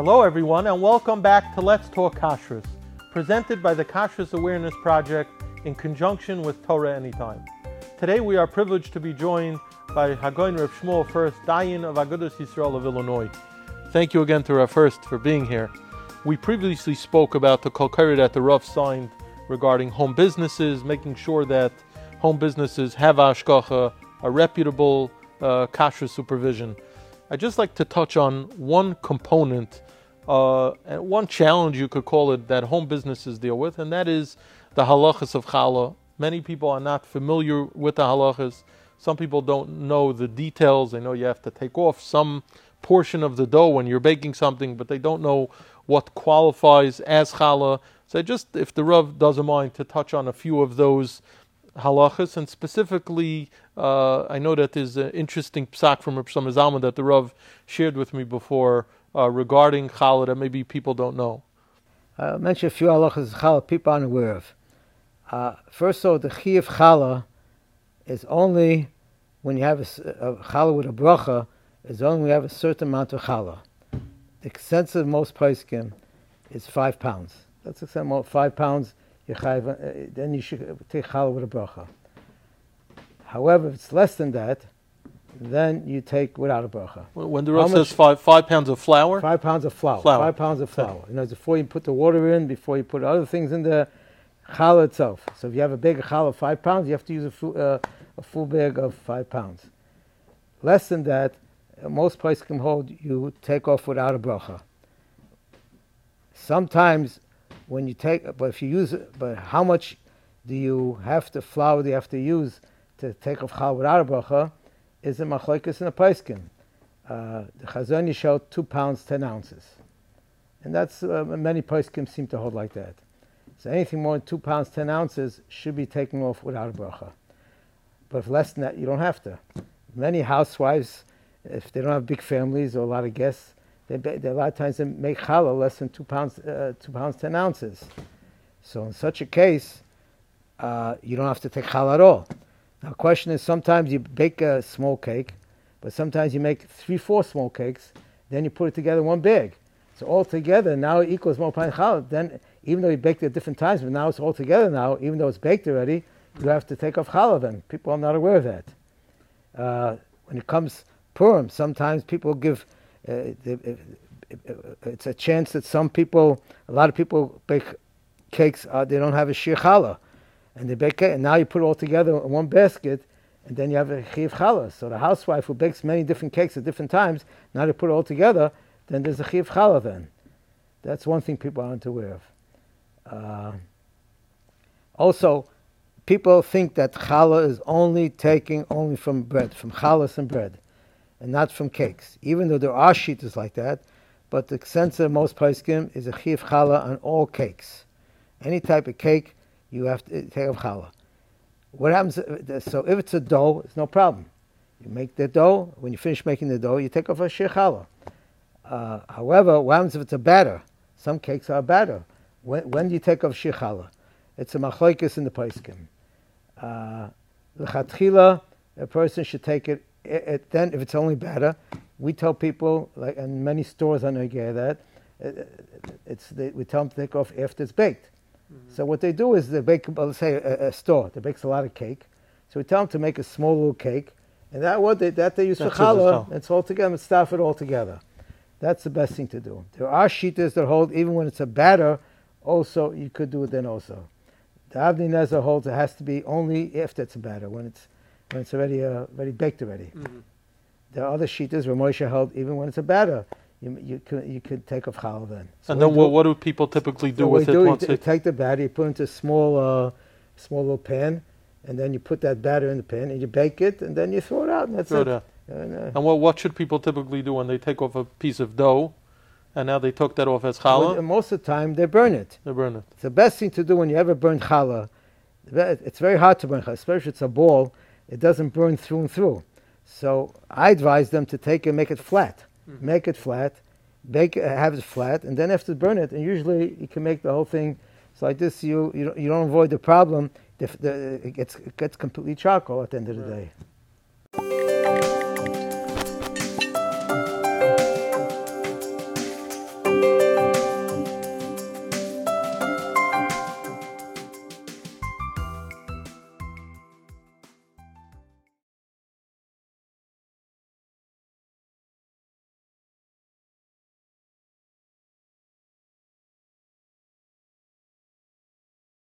Hello everyone and welcome back to Let's Talk Kashrus, presented by the Kashrus Awareness Project in conjunction with Torah Anytime. Today we are privileged to be joined by Hagoyin Reb Shmuel First, Dayan of Agudas Yisrael of Illinois. Thank you again to Rav First for being here. We previously spoke about the Kol Korah that the Rav signed regarding home businesses, making sure that home businesses have hashgacha, a reputable kashrus supervision. I'd just like to touch on one component, and one challenge you could call it, that home businesses deal with, and that is the halachas of challah. Many people are not familiar with the halachas. Some people don't know the details. They know you have to take off some portion of the dough when you're baking something, but they don't know what qualifies as challah. So just, if the Rav doesn't mind, to touch on a few of those halachas, and specifically, I know that there's an interesting psak from Reb Shlomo Zalman that the Rav shared with me before regarding challah that maybe people don't know. I'll mention a few halachas of challah people aren't aware of. First of all, the chi of challah is only when you have a challah with a bracha, is only when you have a certain amount of challah. The consensus of most poskim is 5 pounds. That's the extent of 5 pounds. Then you should take challah with a bracha. However, if it's less than that, then you take without a bracha. When the Rav says 5 pounds of flour? 5 pounds of flour. 5 pounds of flour. You know, before you put the water in, before you put other things in the challah itself. So if you have a bag of challah of 5 pounds, you have to use a full bag of 5 pounds. Less than that, most places can hold you take off without a bracha. Sometimes when you take, but if you use it, but how much do you have to flour do you have to use to take off challah without a bracha is a machlokes in a poskim. The Chazon Ish showed 2 pounds 10 ounces, and that's many poskim seem to hold like that. So anything more than 2 pounds 10 ounces should be taken off without a bracha. But if less than that, you don't have to. Many housewives, if they don't have big families or a lot of guests, they a lot of times they make challah less than 2 pounds 10 ounces. So in such a case, you don't have to take challah at all. Now the question is, sometimes you bake a small cake, but sometimes you make 3-4 small cakes, then you put it together in one bag. So all together now it equals more pound challah. Then even though you baked it at different times, but now it's all together now, even though it's baked already, you have to take off challah then. People are not aware of that. When it comes Purim, sometimes people give, it's a chance that a lot of people bake cakes, they don't have a shir challah, and they bake it, and now you put it all together in one basket, and then you have a chiv challah. So the housewife who bakes many different cakes at different times, now they put it all together, then there's a chiv challah then. That's one thing people aren't aware of. Also, people think that challah is only from bread, from challahs and bread, and not from cakes. Even though there are shittas like that, but the sense of most poskim is a chiv challah on all cakes. Any type of cake, you have to take off challah. What happens? So if it's a dough, it's no problem. You make the dough. When you finish making the dough, you take off a shir challah. However, what happens if it's a batter? Some cakes are batter. When do you take off shir challah? It's a machlokes in the poskim. L'chatchila, a person should take it. Then, if it's only batter, we tell people, like in many stores I know that, we tell them to take off after it's baked. Mm-hmm. So what they do is they bake, let's say a store that bakes a lot of cake. So we tell them to make a small little cake, and that they use for challah. It's all together, stuff it all together. That's the best thing to do. There are shittas that hold even when it's a batter. Also, you could do it then also. The Avnei Nezer holds it has to be only after it's a batter, when it's already baked already. Mm-hmm. There are other shittas where Moshe held even when it's a batter, you could take off challah then. So and then what do people typically do with it? You take the batter, you put it into a small little pan, and then you put that batter in the pan and you bake it, and then you throw it out, and that's it. And what should people typically do when they take off a piece of dough, and now they took that off as challah? Most of the time they burn it. It's the best thing to do when you ever burn challah. It's very hard to burn challah, especially if it's a ball. It doesn't burn through and through. So I advise them to take and make it flat. Mm-hmm. Make it flat, bake it, have it flat, and then after burn it. And usually you can make the whole thing. So like this, you don't avoid the problem. It gets completely charcoal at the end of the day.